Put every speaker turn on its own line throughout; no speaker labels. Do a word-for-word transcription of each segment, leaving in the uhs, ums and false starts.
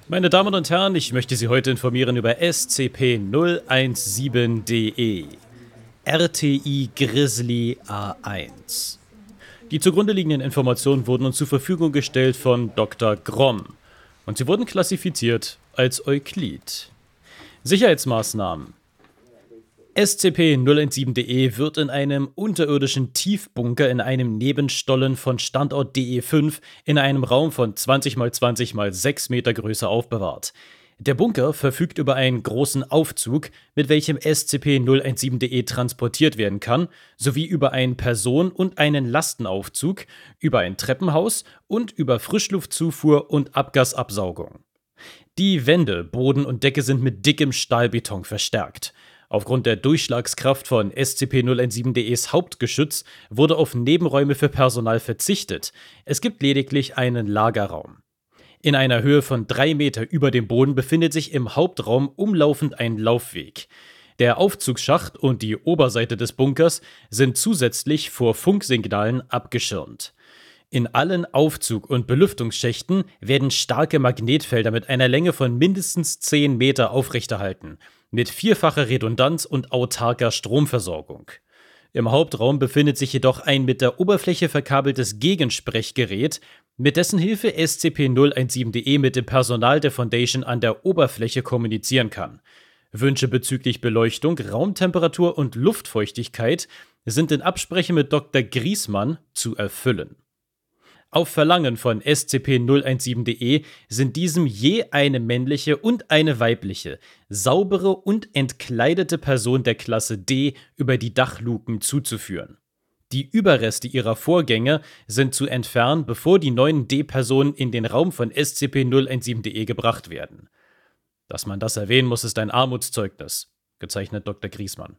Meine Damen und Herren, ich möchte Sie heute informieren über S C P null eins sieben D E, R T I Grizzly A eins. Die zugrunde liegenden Informationen wurden uns zur Verfügung gestellt von Doktor Grom und sie wurden klassifiziert als Euklid. Sicherheitsmaßnahmen: S C P null eins sieben D E wird in einem unterirdischen Tiefbunker in einem Nebenstollen von Standort D E fünf in einem Raum von zwanzig mal zwanzig mal sechs Meter Größe aufbewahrt. Der Bunker verfügt über einen großen Aufzug, mit welchem S C P null eins sieben D E transportiert werden kann, sowie über einen Personen- und einen Lastenaufzug, über ein Treppenhaus und über Frischluftzufuhr und Abgasabsaugung. Die Wände, Boden und Decke sind mit dickem Stahlbeton verstärkt. Aufgrund der Durchschlagskraft von S C P null eins sieben D Es Hauptgeschütz wurde auf Nebenräume für Personal verzichtet. Es gibt lediglich einen Lagerraum. In einer Höhe von drei Meter über dem Boden befindet sich im Hauptraum umlaufend ein Laufweg. Der Aufzugsschacht und die Oberseite des Bunkers sind zusätzlich vor Funksignalen abgeschirmt. In allen Aufzug- und Belüftungsschächten werden starke Magnetfelder mit einer Länge von mindestens zehn Meter aufrechterhalten, mit vierfacher Redundanz und autarker Stromversorgung. Im Hauptraum befindet sich jedoch ein mit der Oberfläche verkabeltes Gegensprechgerät, mit dessen Hilfe S C P null eins sieben D E mit dem Personal der Foundation an der Oberfläche kommunizieren kann. Wünsche bezüglich Beleuchtung, Raumtemperatur und Luftfeuchtigkeit sind in Absprache mit Doktor Griesmann zu erfüllen. Auf Verlangen von S C P null eins sieben D E sind diesem je eine männliche und eine weibliche, saubere und entkleidete Person der Klasse D über die Dachluken zuzuführen. Die Überreste ihrer Vorgänger sind zu entfernen, bevor die neuen D-Personen in den Raum von S C P null eins sieben D E gebracht werden. Dass man das erwähnen muss, ist ein Armutszeugnis, gezeichnet Doktor Griesmann.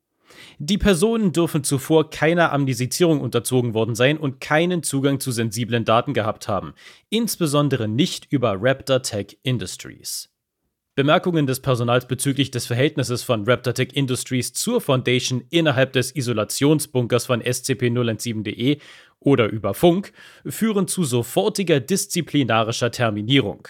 Die Personen dürfen zuvor keiner Amnesizierung unterzogen worden sein und keinen Zugang zu sensiblen Daten gehabt haben, insbesondere nicht über Raptor Tech Industries. Bemerkungen des Personals bezüglich des Verhältnisses von Raptor Tech Industries zur Foundation innerhalb des Isolationsbunkers von S C P null eins sieben D E oder über Funk führen zu sofortiger disziplinarischer Terminierung.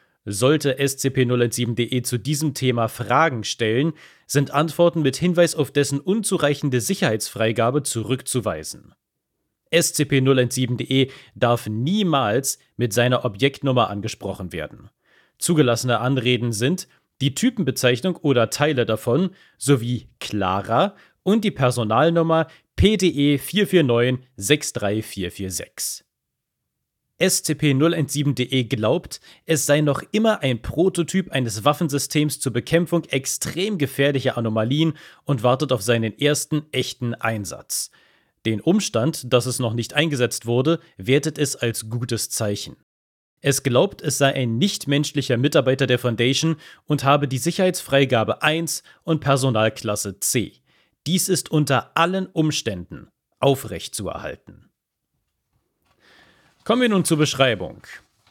Sollte S C P null eins sieben D E zu diesem Thema Fragen stellen, sind Antworten mit Hinweis auf dessen unzureichende Sicherheitsfreigabe zurückzuweisen. S C P null eins sieben D E darf niemals mit seiner Objektnummer angesprochen werden. Zugelassene Anreden sind die Typenbezeichnung oder Teile davon sowie Clara und die Personalnummer P D E vier vier neun sechs drei vier vier sechs. S C P null eins sieben D E glaubt, es sei noch immer ein Prototyp eines Waffensystems zur Bekämpfung extrem gefährlicher Anomalien und wartet auf seinen ersten echten Einsatz. Den Umstand, dass es noch nicht eingesetzt wurde, wertet es als gutes Zeichen. Es glaubt, es sei ein nichtmenschlicher Mitarbeiter der Foundation und habe die Sicherheitsfreigabe eins und Personalklasse C. Dies ist unter allen Umständen aufrechtzuerhalten. Kommen wir nun zur Beschreibung.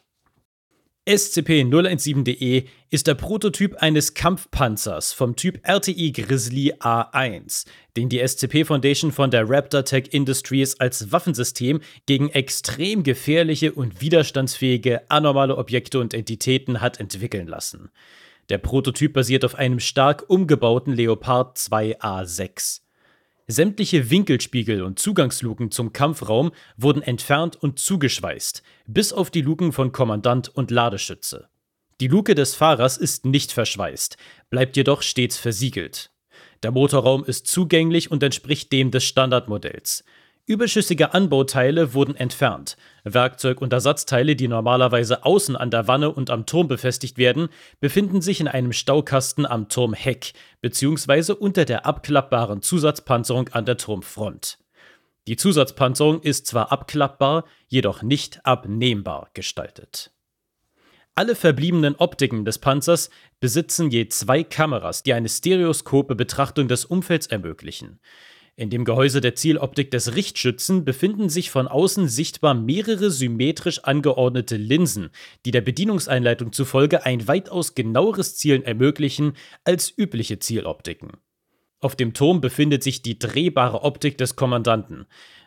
S C P null eins sieben D E ist der Prototyp eines Kampfpanzers vom Typ R T I Grizzly A eins, den die S C P Foundation von der Raptor Tech Industries als Waffensystem gegen extrem gefährliche und widerstandsfähige anormale Objekte und Entitäten hat entwickeln lassen. Der Prototyp basiert auf einem stark umgebauten Leopard zwei A sechs. Sämtliche Winkelspiegel und Zugangsluken zum Kampfraum wurden entfernt und zugeschweißt, bis auf die Luken von Kommandant und Ladeschütze. Die Luke des Fahrers ist nicht verschweißt, bleibt jedoch stets versiegelt. Der Motorraum ist zugänglich und entspricht dem des Standardmodells. Überschüssige Anbauteile wurden entfernt. Werkzeug und Ersatzteile, die normalerweise außen an der Wanne und am Turm befestigt werden, befinden sich in einem Staukasten am Turmheck bzw. unter der abklappbaren Zusatzpanzerung an der Turmfront. Die Zusatzpanzerung ist zwar abklappbar, jedoch nicht abnehmbar gestaltet. Alle verbliebenen Optiken des Panzers besitzen je zwei Kameras, die eine stereoskope Betrachtung des Umfelds ermöglichen. In dem Gehäuse der Zieloptik des Richtschützen befinden sich von außen sichtbar mehrere symmetrisch angeordnete Linsen, die der Bedienungseinleitung zufolge ein weitaus genaueres Zielen ermöglichen als übliche Zieloptiken. Auf dem Turm befindet sich die drehbare Optik des Kommandanten.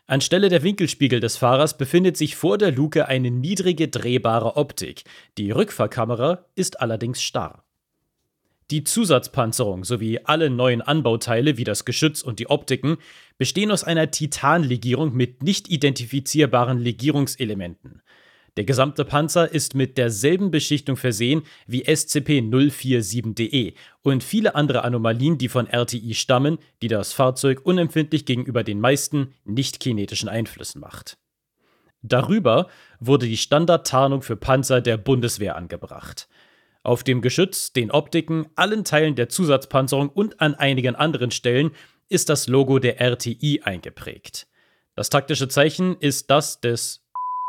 Anstelle der Winkelspiegel des Fahrers befindet sich vor der Luke eine niedrige drehbare Optik. Die Rückfahrkamera ist allerdings starr. Die Zusatzpanzerung sowie alle neuen Anbauteile wie das Geschütz und die Optiken bestehen aus einer Titanlegierung mit nicht identifizierbaren Legierungselementen. Der gesamte Panzer ist mit derselben Beschichtung versehen wie S C P null vier sieben D E und viele andere Anomalien, die von R T I stammen, die das Fahrzeug unempfindlich gegenüber den meisten nicht-kinetischen Einflüssen macht. Darüber wurde die Standardtarnung für Panzer der Bundeswehr angebracht. Auf dem Geschütz, den Optiken, allen Teilen der Zusatzpanzerung und an einigen anderen Stellen ist das Logo der R T I eingeprägt. Das taktische Zeichen ist das des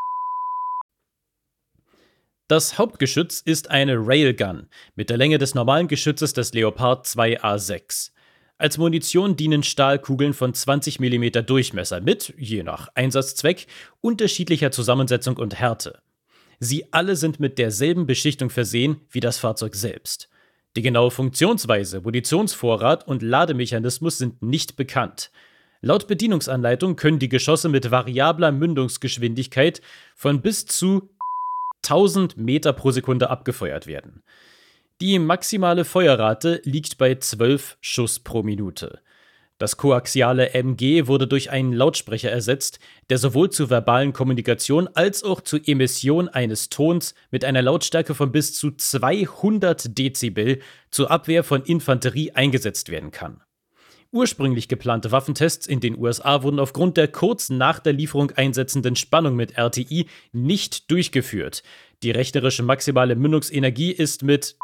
Das Hauptgeschütz ist eine Railgun mit der Länge des normalen Geschützes des Leopard zwei A sechs. Als Munition dienen Stahlkugeln von zwanzig Millimeter Durchmesser mit, je nach Einsatzzweck, unterschiedlicher Zusammensetzung und Härte. Sie alle sind mit derselben Beschichtung versehen wie das Fahrzeug selbst. Die genaue Funktionsweise, Munitionsvorrat und Lademechanismus sind nicht bekannt. Laut Bedienungsanleitung können die Geschosse mit variabler Mündungsgeschwindigkeit von bis zu tausend Meter pro Sekunde abgefeuert werden. Die maximale Feuerrate liegt bei zwölf Schuss pro Minute. Das koaxiale M G wurde durch einen Lautsprecher ersetzt, der sowohl zur verbalen Kommunikation als auch zur Emission eines Tons mit einer Lautstärke von bis zu zweihundert Dezibel zur Abwehr von Infanterie eingesetzt werden kann. Ursprünglich geplante Waffentests in den U S A wurden aufgrund der kurz nach der Lieferung einsetzenden Spannung mit R T I nicht durchgeführt. Die rechnerische maximale Mündungsenergie ist mit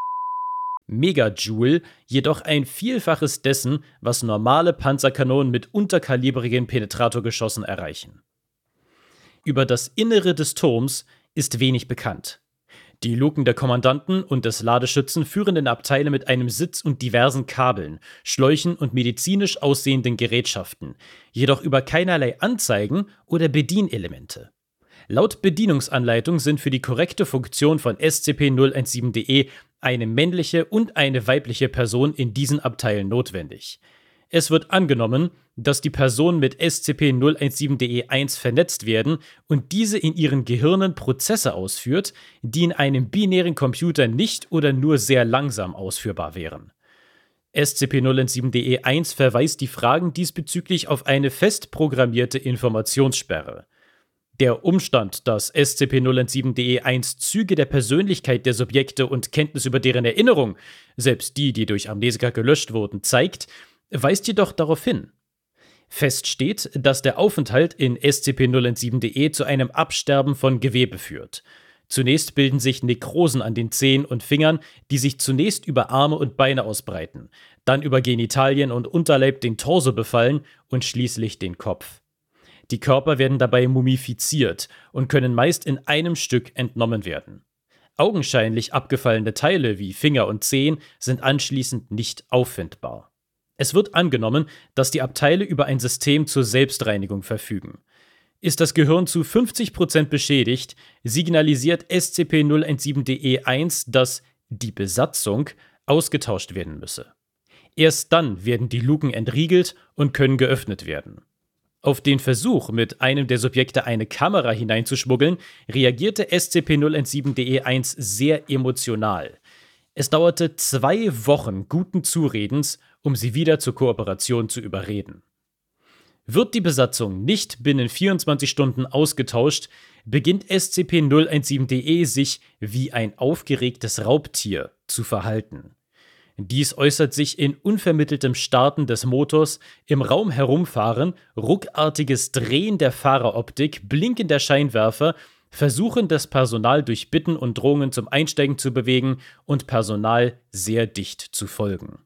Megajoule jedoch ein Vielfaches dessen, was normale Panzerkanonen mit unterkalibrigen Penetratorgeschossen erreichen. Über das Innere des Turms ist wenig bekannt. Die Luken der Kommandanten und des Ladeschützen führen in Abteile mit einem Sitz und diversen Kabeln, Schläuchen und medizinisch aussehenden Gerätschaften, jedoch über keinerlei Anzeigen oder Bedienelemente. Laut Bedienungsanleitung sind für die korrekte Funktion von S C P null eins sieben D E eine männliche und eine weibliche Person in diesen Abteilen notwendig. Es wird angenommen, dass die Personen mit S C P null eins sieben D E eins vernetzt werden und diese in ihren Gehirnen Prozesse ausführt, die in einem binären Computer nicht oder nur sehr langsam ausführbar wären. S C P null eins sieben D E eins verweist die Fragen diesbezüglich auf eine fest programmierte Informationssperre. Der Umstand, dass S C P null eins sieben D E eins Züge der Persönlichkeit der Subjekte und Kenntnis über deren Erinnerung, selbst die, die durch Amnesiker gelöscht wurden, zeigt, weist jedoch darauf hin. Fest steht, dass der Aufenthalt in S C P null eins sieben D E zu einem Absterben von Gewebe führt. Zunächst bilden sich Nekrosen an den Zehen und Fingern, die sich zunächst über Arme und Beine ausbreiten, dann über Genitalien und Unterleib den Torso befallen und schließlich den Kopf. Die Körper werden dabei mumifiziert und können meist in einem Stück entnommen werden. Augenscheinlich abgefallene Teile wie Finger und Zehen sind anschließend nicht auffindbar. Es wird angenommen, dass die Abteile über ein System zur Selbstreinigung verfügen. Ist das Gehirn zu fünfzig Prozent beschädigt, signalisiert S C P null eins sieben D E eins, dass die Besatzung ausgetauscht werden müsse. Erst dann werden die Luken entriegelt und können geöffnet werden. Auf den Versuch, mit einem der Subjekte eine Kamera hineinzuschmuggeln, reagierte S C P null eins sieben D E eins sehr emotional. Es dauerte zwei Wochen guten Zuredens, um sie wieder zur Kooperation zu überreden. Wird die Besatzung nicht binnen vierundzwanzig Stunden ausgetauscht, beginnt S C P null eins sieben D E sich wie ein aufgeregtes Raubtier zu verhalten. Dies äußert sich in unvermitteltem Starten des Motors, im Raum herumfahren, ruckartiges Drehen der Fahreroptik, Blinken der Scheinwerfer, Versuchen das Personal durch Bitten und Drohungen zum Einsteigen zu bewegen und Personal sehr dicht zu folgen.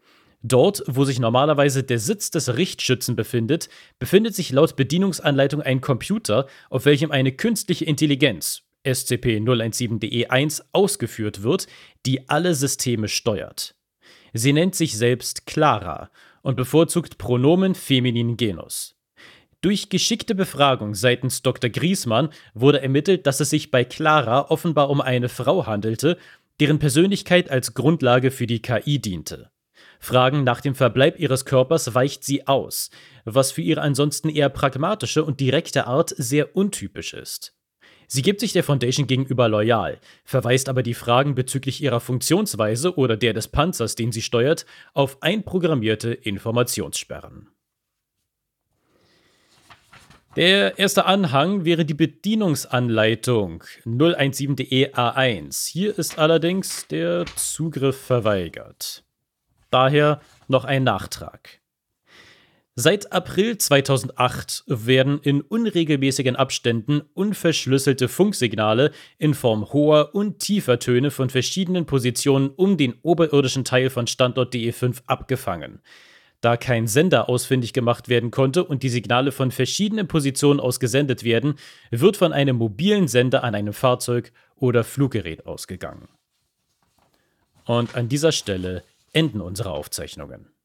Dort, wo sich normalerweise der Sitz des Richtschützen befindet, befindet sich laut Bedienungsanleitung ein Computer, auf welchem eine künstliche Intelligenz, S C P null eins sieben D E eins, ausgeführt wird, die alle Systeme steuert. Sie nennt sich selbst Clara und bevorzugt Pronomen femininen Genus. Durch geschickte Befragung seitens Doktor Griesmann wurde ermittelt, dass es sich bei Clara offenbar um eine Frau handelte, deren Persönlichkeit als Grundlage für die K I diente. Fragen nach dem Verbleib ihres Körpers weicht sie aus, was für ihre ansonsten eher pragmatische und direkte Art sehr untypisch ist. Sie gibt sich der Foundation gegenüber loyal, verweist aber die Fragen bezüglich ihrer Funktionsweise oder der des Panzers, den sie steuert, auf einprogrammierte Informationssperren. Der erste Anhang wäre die Bedienungsanleitung null eins sieben punkt de A eins. Hier ist allerdings der Zugriff verweigert. Daher noch ein Nachtrag. Seit April zweitausendacht werden in unregelmäßigen Abständen unverschlüsselte Funksignale in Form hoher und tiefer Töne von verschiedenen Positionen um den oberirdischen Teil von Standort D E fünf abgefangen. Da kein Sender ausfindig gemacht werden konnte und die Signale von verschiedenen Positionen aus gesendet werden, wird von einem mobilen Sender an einem Fahrzeug oder Fluggerät ausgegangen. Und an dieser Stelle enden unsere Aufzeichnungen.